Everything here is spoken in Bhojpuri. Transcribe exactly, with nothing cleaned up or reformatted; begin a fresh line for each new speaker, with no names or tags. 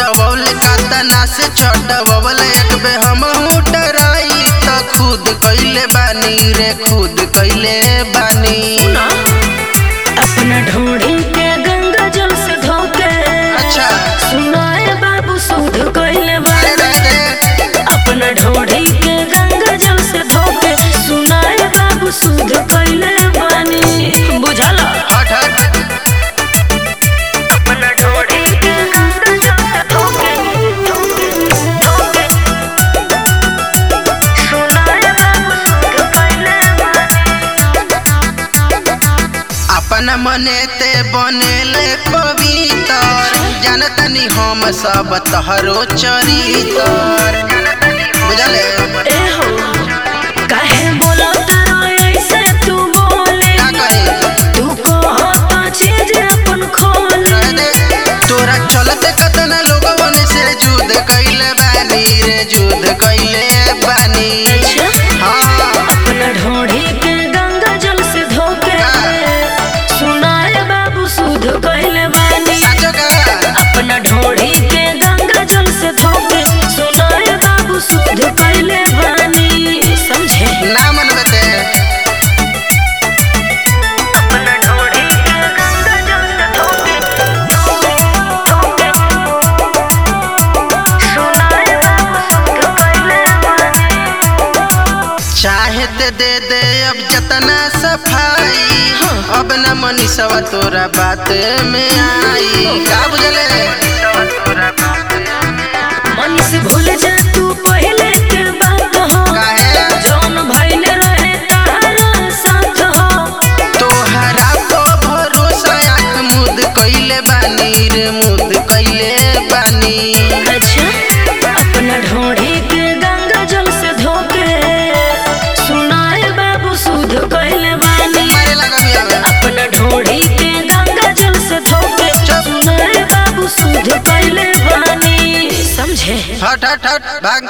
पटवल कातना से चटवल एक बे हम डराई त खुद कइले बानी रे खुद कइले बानी।
अपना ढोढ़ी के गंगा जल से धोके
अच्छा
सुनाए बाबू सुध कइले बानी। अपना ढोढ़ी के गंगा जल से धोके सुनाए बाबू सुध कइले बानी। बुझाला
हट हट
अपना ढोढ़ी के गंगा जल से धोके धोके सुनाए बाबू सुध कइले बानी।
अपना मने ते बनेले पवित्र जानतनी हम सब तहरो चरितर बुझले।
ए हो काहे बोलत ऐसे तू बोले
का कहे
तू कहता चीज अपन खोले।
तोरा चलते कतना लोगवन से जुद कइले बानी रे जुद कइले बानी। हाँ
अपना ढोढ़ी के गंगा जल से धोके सुनाए बाबू सुध कइले बानी।
साचो का
अपना ढोढ़ी के गंगा जल से धोके सुनाए बाबू सुध कइले बानी। समझे
ना मनबे ते
अपना ढोढ़ी के गंगा जल से धोके धोके सुनाए बाबू सुध कइले बानी।
चाहे ते दे दे अब जतना सफाई अब न मनीषवा तोरा बात में आई। का बुझले
मनीष भूल जा तू पहले के बात हो
काहे
जौन भइल रहे तारा साथ हो।
तोहरा को भरोसा आँख मुद कइले बानी रे मुद कइले बानी।
अच्छा अपना ढोढ़ी के गंगा जल से धोके सुनाए बाबू सुध कइले बानी।
मारे लगा बिया में
अपना ढोढ़ी के गंगा जल से धोके सुनाए बाबू सुध कइले बानी। समझे
हट हट हट भाग।